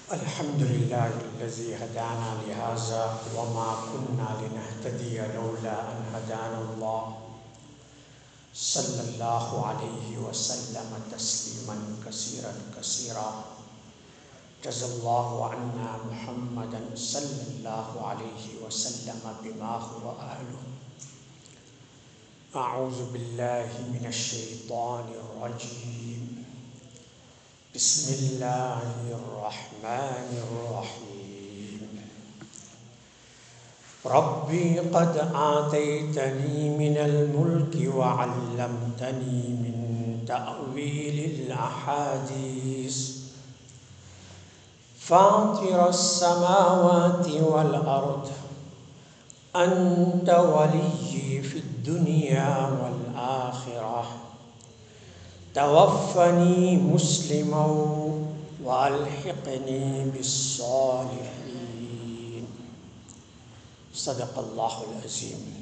الحمد لله الذي هدانا لهذا وما كنا لنهتدي لولا أن هدانا الله صلى الله عليه وسلم تسليما كثيرا كثيرا جزا الله عنا محمدا صلى الله عليه وسلم بما هو أهله. أعوذ بالله من الشيطان الرجيم. بسم الله الرحمن الرحيم. ربي قد آتيتني من الملك وعلمتني من تأويل الأحاديث فاطر السماوات والأرض أنت ولي في الدنيا والآخرة توفني مسلما وألحقني بالصالحين. صدق الله العظيم.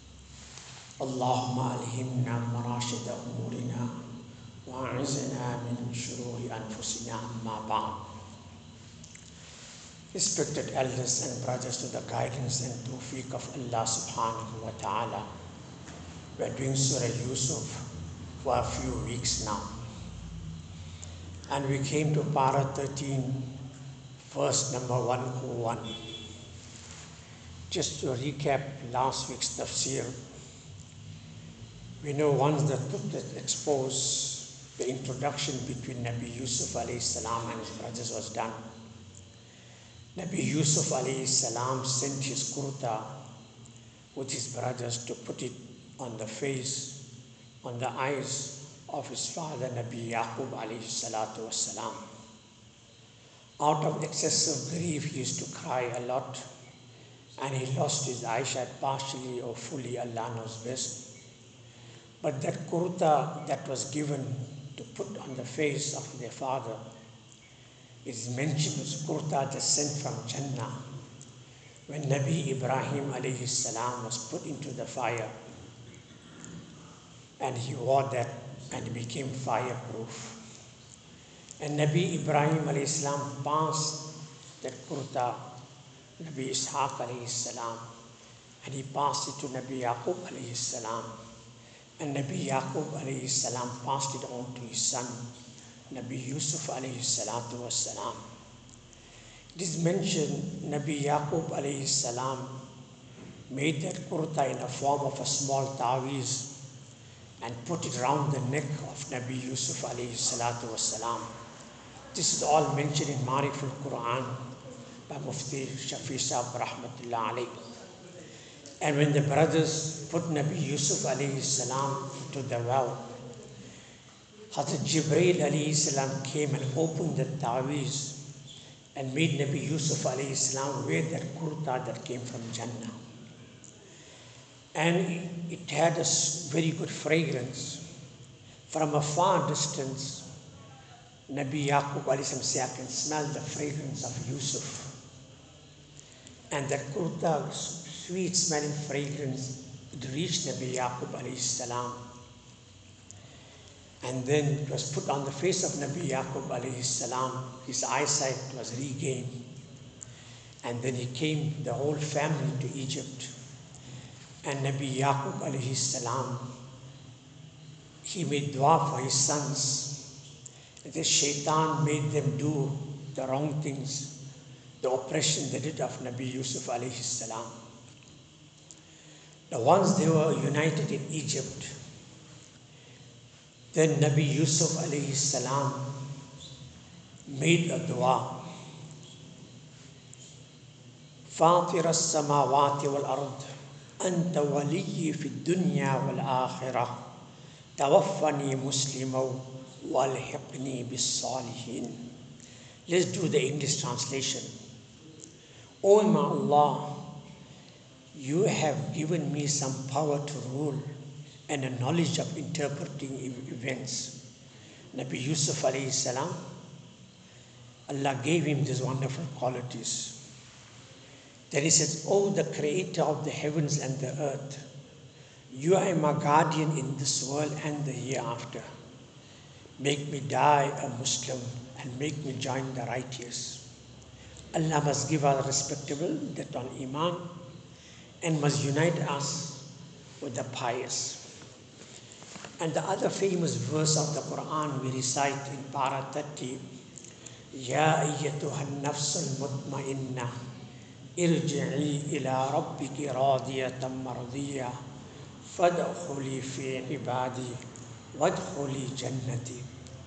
اللهم ألهمنا مراشد أمورنا وأعذنا من شرور أنفسنا. أما بعد. Respected elders and brothers, to the guidance and tawfiq of Allah subhanahu wa ta'ala, we are doing Surah Yusuf for a few weeks now. And we came to Para 13, verse number 101. Just to recap last week's tafsir, we know once the book that exposed the introduction between Nabi Yusuf alayhi salam and his brothers was done. Nabi Yusuf alayhi salam sent his kurta with his brothers to put it on the face, on the eyes of his father Nabi Yaqub alayhi salatu wassalam. Out of excessive grief, he used to cry a lot, and he lost his eyesight partially or fully, Allah knows best. But that kurta that was given to put on the face of their father is mentioned as kurta descent from Jannah. When Nabi Ibrahim alayhi salam was put into the fire, and he wore that and he became fireproof. And Nabi Ibrahim alayhi salam passed that kurta, Nabi Ishaq alayhi salam, and he passed it to Nabi Yaqub alayhi salam. And Nabi Yaqub alayhi salam passed it on to his son, Nabi Yusuf alayhi salatu wassalam. It is mentioned Nabi Yaqub alayhi salam made that kurta in a form of a small tawiz and put it around the neck of Nabi Yusuf alayhi salatu wassalam. This is all mentioned in Mariful Quran by Mufti Shafi Sahib rahmatullah alayhi. And when the brothers put Nabi Yusuf alayhi salam to the well, Hazrat Jibreel alayhi salam came and opened the tawiz and made Nabi Yusuf alayhi salam wear that kurta that came from Jannah. And it had a very good fragrance. From a far distance, Nabi Yaqub alayhi salam said, I can smell the fragrance of Yusuf. And that kurta, sweet smelling fragrance, it reached Nabi Yaqub alayhi salam. And then it was put on the face of Nabi Yaqub alayhi salam. His eyesight was regained. And then he came, the whole family, to Egypt. And Nabi Yaqub alayhi salam, he made dua for his sons. The shaitan made them do the wrong things, the oppression they did of Nabi Yusuf alayhi salam. Now once they were united in Egypt, then Nabi Yusuf alayhi salam made a dua. فاطر السماوات والأرض أنت ولي في الدنيا والآخرة توفني مسلما وألحقني بالصالحين. Let's do the English translation. O my Allah, you have given me some power to rule and a knowledge of interpreting events. Nabi Yusuf alayhi salam, Allah gave him these wonderful qualities. Then he says, O the creator of the heavens and the earth, you are my guardian in this world and the hereafter. Make me die a Muslim and make me join the righteous. Allah must give us respectable death on Iman and must unite us with the pious. And the other famous verse of the Quran we recite in Para 30, Ya ayyatuhan nafsul mutmainna irji'i ila rabbiki radiyatan mardiyah fadkhuli fi ibadi wadkhuli jannati.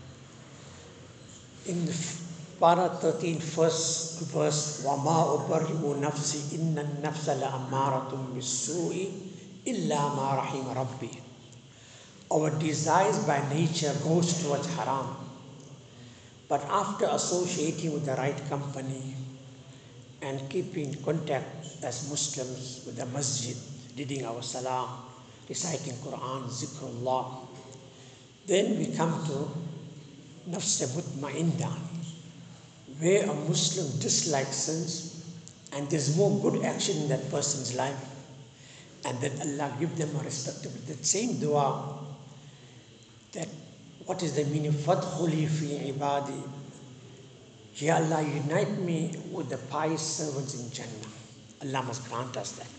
In Para 13, first verse, وَمَا أُبَرِّئُ نَفْسِي إِنَّ النَّفْسَ لَأَمَّارَةٌ بِالسُّوءِ إِلَّا مَا رَحِمَ رَبِّي. Our desires by nature goes towards haram. But after associating with the right company and keeping contact as Muslims with the masjid, reading our salah, reciting Quran, zikrullah, then we come to nafs mutma'inna, where a Muslim dislikes sins and there's more good action in that person's life, and then Allah give them a respectable, that same dua, that what is the meaning? Fadkhuli fi ibadi. Ya Allah, unite me with the pious servants in Jannah. Allah must grant us that.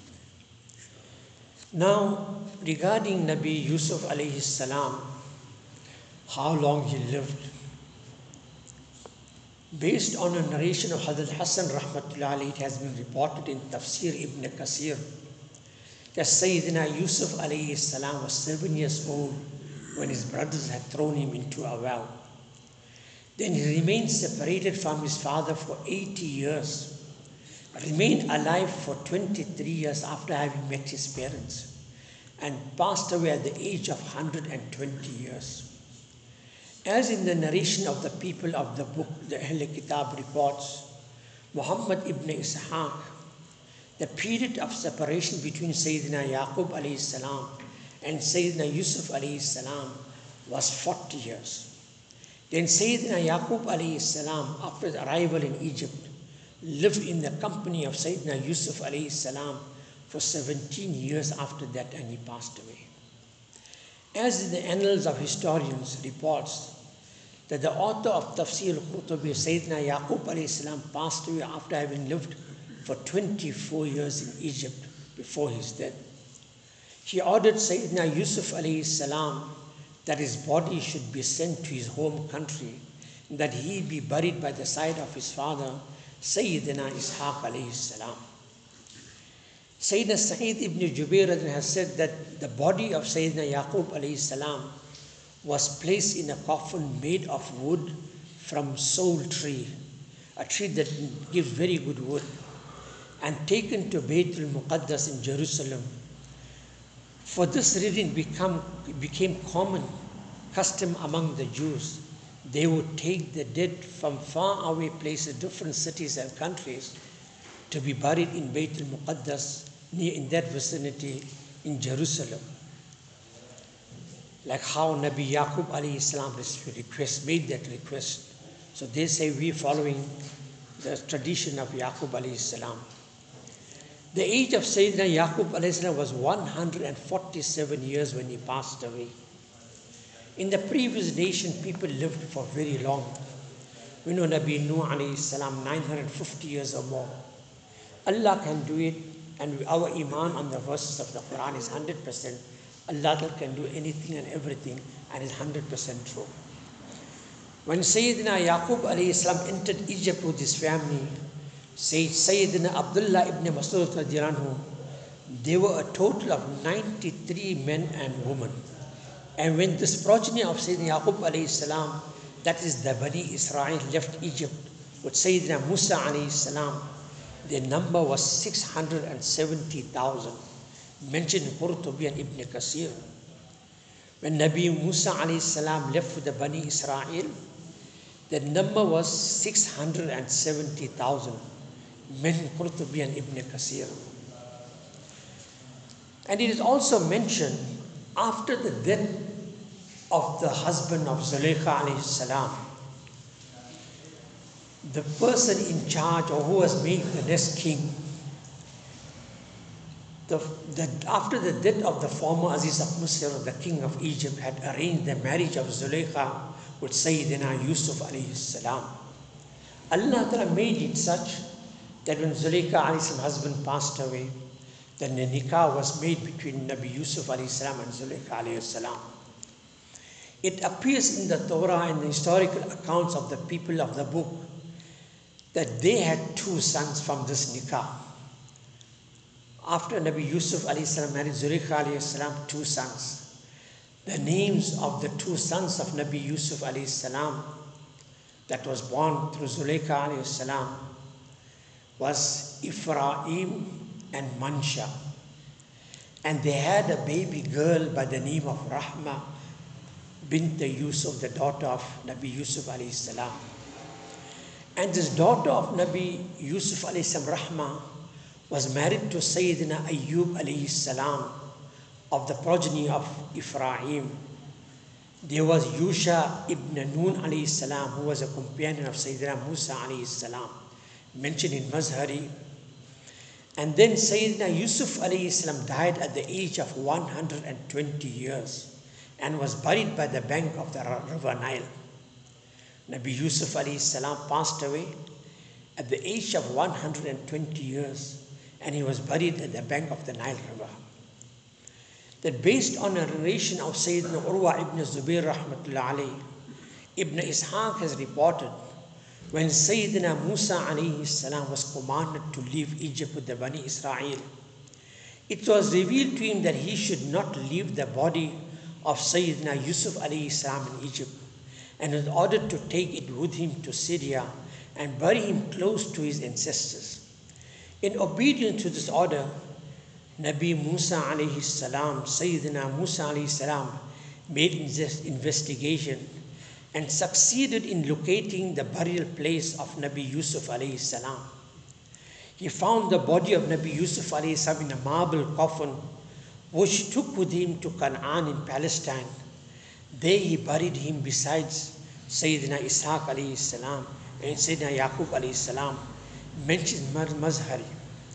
Now, regarding Nabi Yusuf alayhi salam, how long he lived, based on a narration of Hazrat Hassan rahmatullah alayhi, it has been reported in Tafsir Ibn Kasir that Sayyidina Yusuf alayhi salam was 7 years old when his brothers had thrown him into a well. Then he remained separated from his father for 80 years, remained alive for 23 years after having met his parents, and passed away at the age of 120 years. As in the narration of the people of the book, the Ahl Kitab reports, Muhammad ibn Ishaq, the period of separation between Sayyidina Yaqub alayhi salam and Sayyidina Yusuf alayhi salam was 40 years. Then Sayyidina Yaqub alayhi salam, after his arrival in Egypt, lived in the company of Sayyidina Yusuf alayhi salam for 17 years after that, and he passed away. As in the annals of historians reports that the author of Tafsir al-Qurtubi, Sayyidina Yaqub alayhi salam, passed away after having lived for 24 years in Egypt before his death. He ordered Sayyidina Yusuf alayhi salam that his body should be sent to his home country, and that he be buried by the side of his father, Sayyidina Ishaq alayhi salam. Sayyidina Sa'id ibn Jubair has said that the body of Sayyidina Yaqub alayhi salam was placed in a coffin made of wood from sole tree, a tree that gives very good wood, and taken to Baytul Muqaddas in Jerusalem. For this reason became common custom among the Jews. They would take the dead from far away places, different cities and countries, to be buried in Baytul Muqaddas, near in that vicinity in Jerusalem. Like how Nabi Yaqub alayhi salam made that request. So they say we're following the tradition of Yaqub alayhi salam. The age of Sayyidina Yaqub alayhi salam was 147 years when he passed away. In the previous nation, people lived for very long. We know Nabi Nuh alayhi salam, 950 years or more. Allah can do it, and our iman on the verses of the Quran is 100%. Allah can do anything and everything, and is 100% true. When Sayyidina Yaqub alayhi salam entered Egypt with his family, Sayyidina Abdullah ibn Mas'ud radiallahu anhu, there were a total of 93 men and women. And when this progeny of Sayyidina Yaqub alayhi salam, that is the Bani Israel, left Egypt with Sayyidina Musa alayhi salam, their number was 670,000, mentioned in Qurtubi and Ibn Kasir. When Nabi Musa alayhi salam left with the Bani Israel, the number was 670,000, mentioned in Qurtubi and Ibn Kasir. And it is also mentioned after the death of the husband of Zulaykha alayhi salam, the person in charge or who was made the next king, after the death of the former Aziz of Misr, the king of Egypt, had arranged the marriage of Zulaykha with Sayyidina Yusuf alayhi salam. Allah Ta'ala made it such that when Zulaykha alayhi salam's husband passed away, then the nikah was made between Nabi Yusuf alayhi salam and Zulaykha alayhi salam. It appears in the Torah and the historical accounts of the people of the book that they had 2 sons from this nikah. After Nabi Yusuf alayhi salam married Zulaykha alayhi salam, 2 sons. The names of the 2 sons of Nabi Yusuf alayhi salam that was born through Zulaykha alayhi salam was Ephraim and Mansha. And they had a baby girl by the name of Rahma bint Yusuf, the daughter of Nabi Yusuf alayhi salam. And this daughter of Nabi Yusuf alayhi salam, Rahma, was married to Sayyidina Ayyub alayhi salam, of the progeny of Ephraim. There was Yusha ibn Nun alayhi salam, who was a companion of Sayyidina Musa alayhi salam, mentioned in Mazhari. And then Sayyidina Yusuf alayhi salam died at the age of 120 years and was buried by the bank of the river Nile. Nabi Yusuf alayhi salam passed away at the age of 120 years and he was buried at the bank of the Nile river. That based on a narration of Sayyidina Urwa ibn Zubair rahmatullah alayhi, Ibn Ishaq has reported when Sayyidina Musa alayhi salam was commanded to leave Egypt with the Bani Israel, it was revealed to him that he should not leave the body of Sayyidina Yusuf alayhi salam in Egypt, and was ordered to take it with him to Syria and bury him close to his ancestors. In obedience to this order, Nabi Musa alayhi salam, Sayyidina Musa alayhi salam, made investigation and succeeded in locating the burial place of Nabi Yusuf alayhi salam. He found the body of Nabi Yusuf alayhi salam in a marble coffin, which he took with him to Canaan in Palestine. There he buried him besides Sayyidina Ishaq alayhi salam and Sayyidina Yaqub alayhi salam, mentioned Mazhari.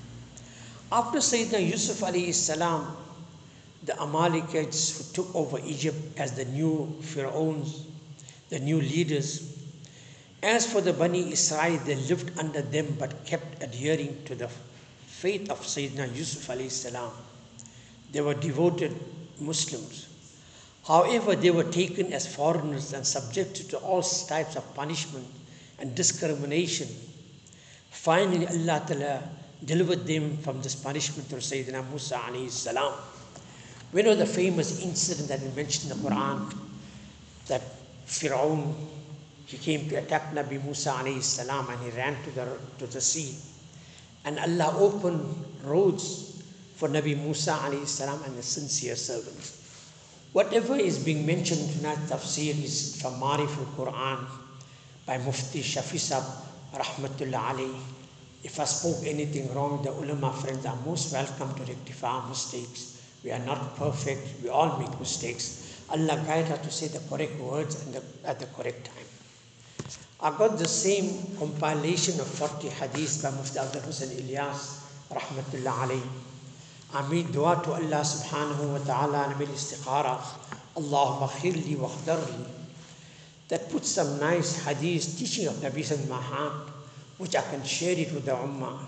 After Sayyidina Yusuf alayhi salam, the Amalekites who took over Egypt as the new pharaohs, the new leaders. As for the Bani Israel, they lived under them but kept adhering to the faith of Sayyidina Yusuf alayhi salam. They were devoted Muslims. However, they were taken as foreigners and subjected to all types of punishment and discrimination. Finally, Allah Ta'ala delivered them from this punishment through Sayyidina Musa alayhi salam. We know the famous incident that is mentioned in the Quran, that Fir'aun, he came to attack Nabi Musa alayhi salam and he ran to the sea. And Allah opened roads for Nabi Musa alayhi salam and the sincere servants. Whatever is being mentioned in tonight's tafsir is from Marif al-Quran by Mufti Shafi Sahib rahmatullah alayhi. If I spoke anything wrong, the ulama friends are most welcome to rectify our mistakes. We are not perfect, we all make mistakes. Allah guide us to say the correct words and at the correct time. I got the same compilation of 40 hadiths by Mufti Abdul Hussain Ilyas rahmatullah alayhi. I made dua to Allah subhanahu wa ta'ala and I made istikhara, Allahumma khirli wa khdarli. That puts some nice hadiths teaching of Nabi in my heart, which I can share it with the ummah.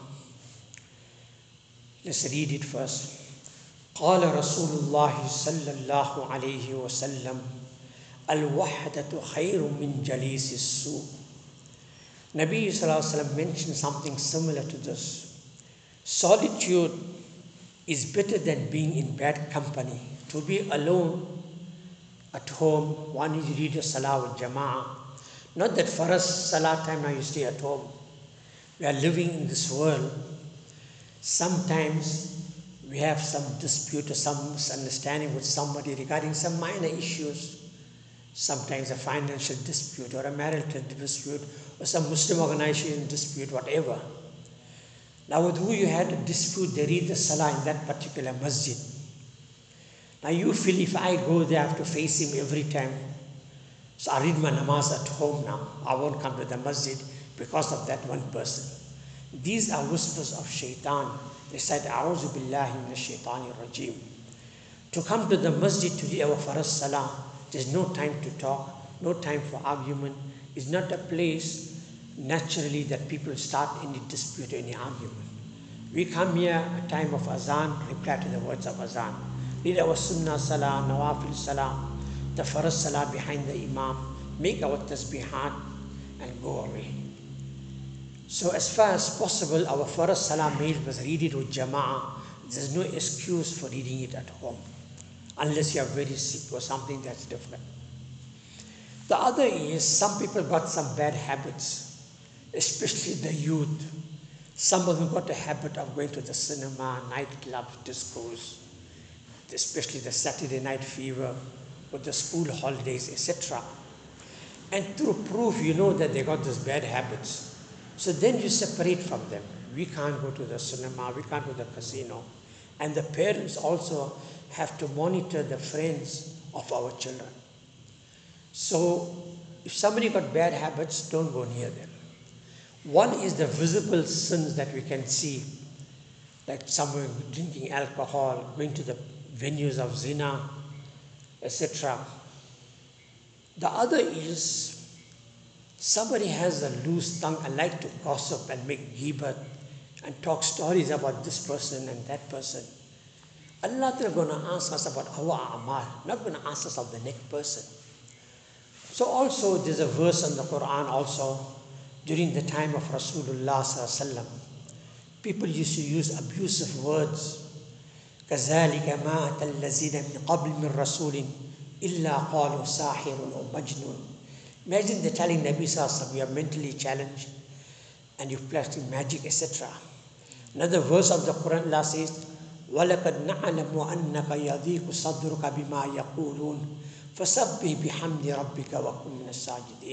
Let's read it first. قال رسول الله صلى الله عليه وسلم الوحدة خير من جليس السوء. Nabi sallallahu alaihi wasallam mentioned something similar to this. Solitude is better than being in bad company. To be alone at home, one is read a salah with jama'ah. Not that for us, salah time now you stay at home. We are living in this world. Sometimes we have some dispute or some misunderstanding with somebody regarding some minor issues. Sometimes a financial dispute or a marital dispute or some Muslim organization dispute, whatever. Now with who you had a dispute, they read the salah in that particular masjid. Now you feel if I go there, I have to face him every time. So I read my namaz at home now. I won't come to the masjid because of that one person. These are whispers of shaitan. They said, A'udhu billahi minash shaitanir rajim. To come to the masjid to do our farz salah, there's no time to talk, no time for argument. It's not a place naturally that people start any dispute, any argument. We come here at time of azan, reply to the words of azan. Read our sunnah salah, nawafil salah, the farz salah behind the imam, make our tasbihat and go away. So as far as possible, our farz salah made was read it with jama'ah. There's no excuse for reading it at home, unless you are very sick or something that's different. The other is, some people got some bad habits, especially the youth. Some of them got a habit of going to the cinema, nightclubs, discos, especially the Saturday night fever, with the school holidays, etc. And through proof, you know that they got these bad habits. So then you separate from them. We can't go to the cinema, we can't go to the casino. And the parents also have to monitor the friends of our children. So if somebody got bad habits, don't go near them. One is the visible sins that we can see, like someone drinking alcohol, going to the venues of zina, etc. The other is somebody has a loose tongue and like to gossip and make ghibat and talk stories about this person and that person. Allah is going to ask us about our amal, not going to ask us of the next person. So also there's a verse in the Quran also, during the time of Rasulullah sallallahu alaihi wasallam, people used to use abusive words. كَذَلِكَ مَا أَتَى الَّذِينَ مِنْ قَبْلِ مِنْ رَسُولٍ إِلَّا قَالُوا سَاحِرٌ أَوْ مَجْنُونَ. Imagine they're telling Nabi sallallahu alaihi wasallam, you are mentally challenged and you've practiced magic, etc. Another verse of the Quran, Allah says, وَلَقَدْ نَعْلَمُ أَنَّكَ يَضِيقُ صَدْرُكَ بِمَا يَقُولُونَ فَسَبِّحْ بِحَمْدِ رَبِّكَ وَكُن مِّنَ السَّاجِدِينَ.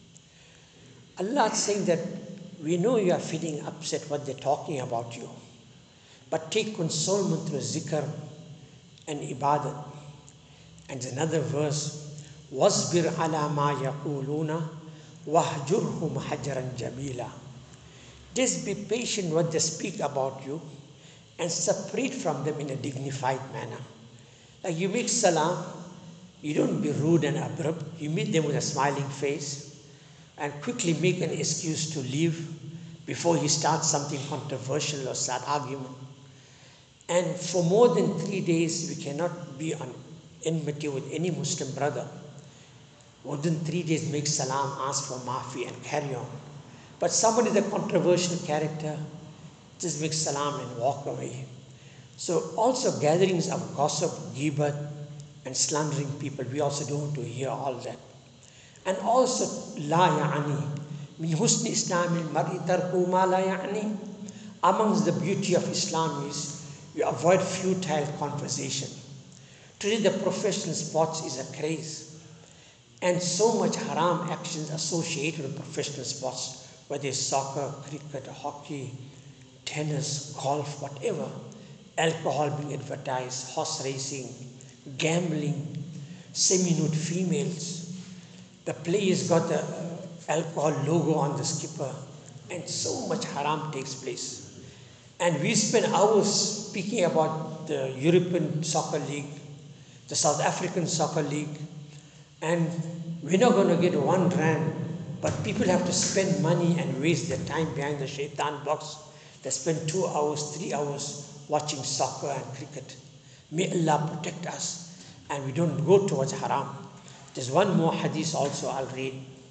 Allah is saying that we know you are feeling upset what they're talking about you, but take consolement through zikr and ibadat. And another verse, وَاصْبِرْ عَلَى مَا يَقُولُونَ وَاهْجُرْهُمْ حَجْرًا جَمِيلًا. Just be patient what they speak about you and separate from them in a dignified manner. Like you make salam, you don't be rude and abrupt. You meet them with a smiling face and quickly make an excuse to leave before he starts something controversial or start argument. And for more than 3 days, we cannot be on enmity with any Muslim brother. More than 3 days, make salam, ask for maafi and carry on. But somebody is a controversial character, just make salam and walk away. So also gatherings of gossip, ghibat, and slandering people, we also don't want to hear all that. And also, la ya'ani, min husni islamil mar'i tarku ma la ya'ni. Amongst the beauty of Islam is you avoid futile conversation. Today the professional sports is a craze. And so much haram actions associated with professional sports, whether it's soccer, cricket, hockey, tennis, golf, whatever. Alcohol being advertised, horse racing, gambling, semi-nude females. The players got the alcohol logo on the skipper, and so much haram takes place. And we spend hours speaking about the European Soccer League, the South African Soccer League, and we're not going to get 1 rand, but people have to spend money and waste their time behind the shaitan box. They spend 2 hours, 3 hours watching soccer and cricket. May Allah protect us and we don't go towards haram. There's one more hadith also I'll read.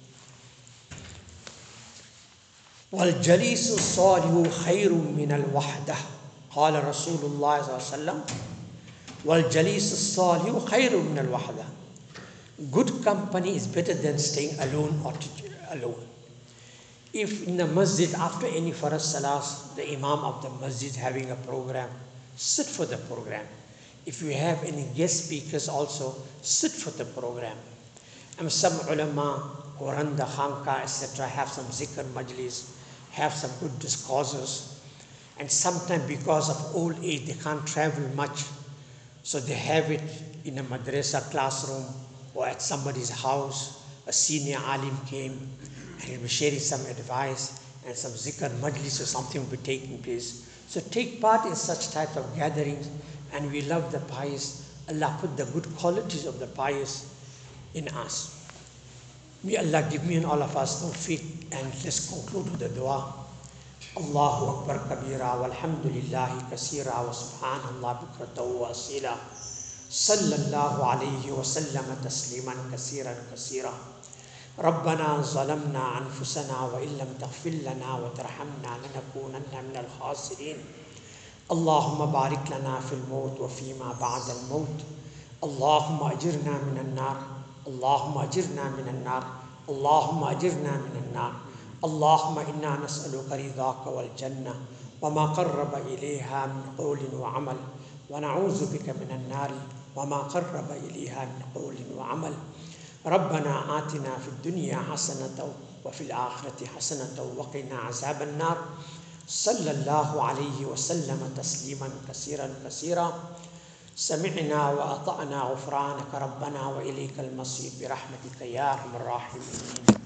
وَالْجَلِيسُ الصَّالِحُ خَيْرٌ مِّنَ الْوَحْدَةِ قال رسول الله صلى الله عليه وسلم وَالْجَلِيسُ الصَّالِحُ خَيْرٌ مِّنَ الْوَحْدَةِ. Good company is better than staying alone or alone. If in the masjid after any farz salahs, the imam of the masjid having a program, sit for the program. If you have any guest speakers also, sit for the program. And some ulama who run the khanqa, etc., have some zikr majlis, have some good discourses. And sometimes because of old age, they can't travel much. So they have it in a madrasa classroom or at somebody's house. A senior alim came and he'll be sharing some advice and some zikr majlis or something will be taking place. So take part in such type of gatherings, and we love the pious. Allah put the good qualities of the pious in us. May Allah give me and all of us tawfiq, and let's conclude with the dua. Allahu Akbar kabira walhamdulillahi kasira wa subhanallah bukrata wa asila. Sallallahu alayhi wa sallam tasliman kasiran kasira. ربنا ظلمنا أنفسنا وإن لم تغفر لنا وترحمنا لنكونن من الخاسرين. اللهم بارك لنا في الموت وفيما بعد الموت. اللهم أجرنا من النار. اللهم أجرنا من النار. اللهم أجرنا من النار. اللهم إنا نسألك رضاك والجنة وما قرب إليها من قول وعمل، ونعوذ بك من النار وما قرب إليها من قول وعمل. ربنا آتنا في الدنيا حسنة وفي الآخرة حسنة وقنا عذاب النار. صلى الله عليه وسلم تسليما كثيرا كثيرا. سمعنا وأطعنا غفرانك ربنا وإليك المصير برحمتك يا أرحم الراحمين.